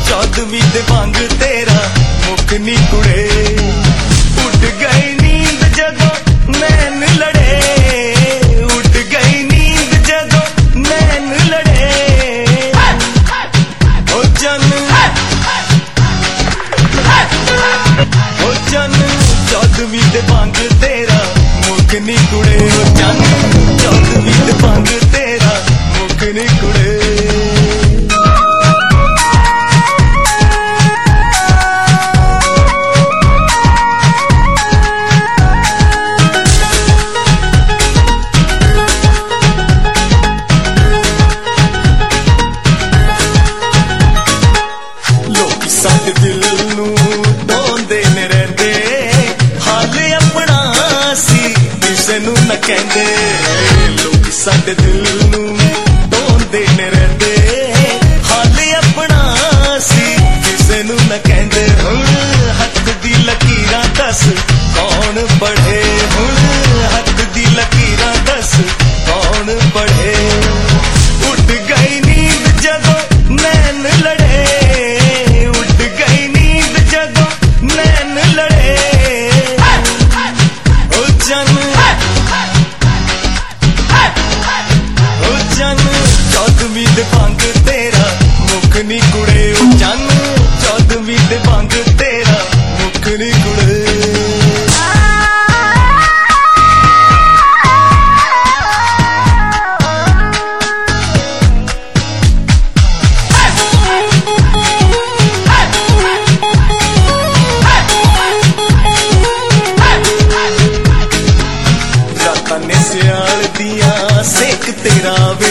चौदहवीं दे वांग तेरा मुख नी कुड़े। उठ गई नींद जदों नैन लड़े, उठ गई नींद जदों नैन लड़े। ओ जन ओ जन चौदहवीं दे वांग तेरा मुख नी कुड़े। ओ जन चौदहवीं दे वांग तेरा मुख नी कुड़े। साडे दिल नूं ढोंदे ने रहिंदे, हाल अपना सी किसे नूं न कहंदे। लोग साडे दिल नूं ढोंदे ने रहिंदे, हाल अपना सी किसे नूं न कहंदे। हुण हथ दी लकीरां दस कौन पढ़े, हुण हथ दी लकीरां दस कौन पढ़े। उठ गई नींद जदों नैन लड़े, चौदहवीं दे वांग तेरा मुख नी कुड़े। ओ जन चौदहवीं दे वांग तेरा मुख नी कुड़े। रातां ने सियाल दिया सेक तेरा वे,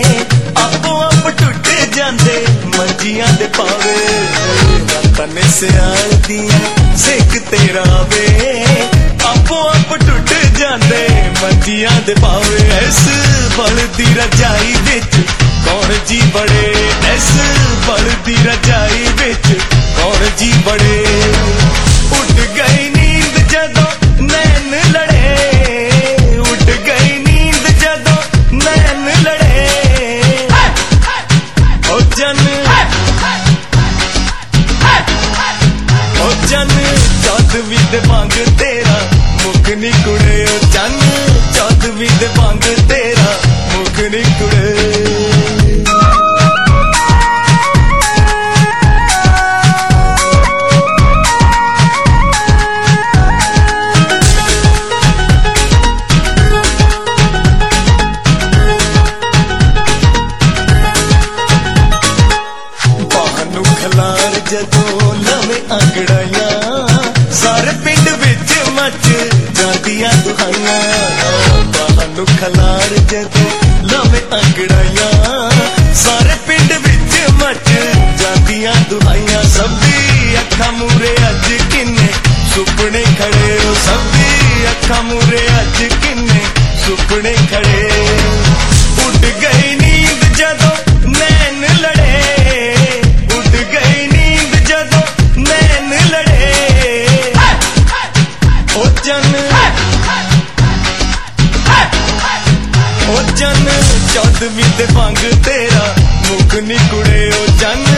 मंजियां दे पावे। रातां ने सियाल दिया सेक तेरा वे, आपो आप टुट जांदे मंजियां दे पावे। इस बल दी रजाई विच कौन जी बड़े, इस बल दी रजाई विच कौन जी बड़े। उठ गई नींद जदों नैन लड़े, उठ गई नींद जदों नैन लड़े। ओ जन जन चौदहवीं दे वांग तेरा मुख नी कुड़े। ओ जन चौदहवीं दे वांग तेरा मुख नी कुड़े। बाहनू खलार जदों लवे अंगड़ाइयां, सारे पिंड विच मच जांदियां दुहाइयां। बाहनू खलार जदों लवे अंगड़ाइयां, सारे पिंड विच मच जांदियां दुहाइयां। सबदी अखां मूरे अज किन्ने सुपने खड़े, ओ सबदी अखां मूरे अज किन्ने सुपने खड़े। उठ गई नींद जदों नैन लड़े, उठ गई नींद जदों नैन लड़े। ओ जन ओ जन चौदहवीं दे वांग तेरा मुख नी कुड़े। ओ जन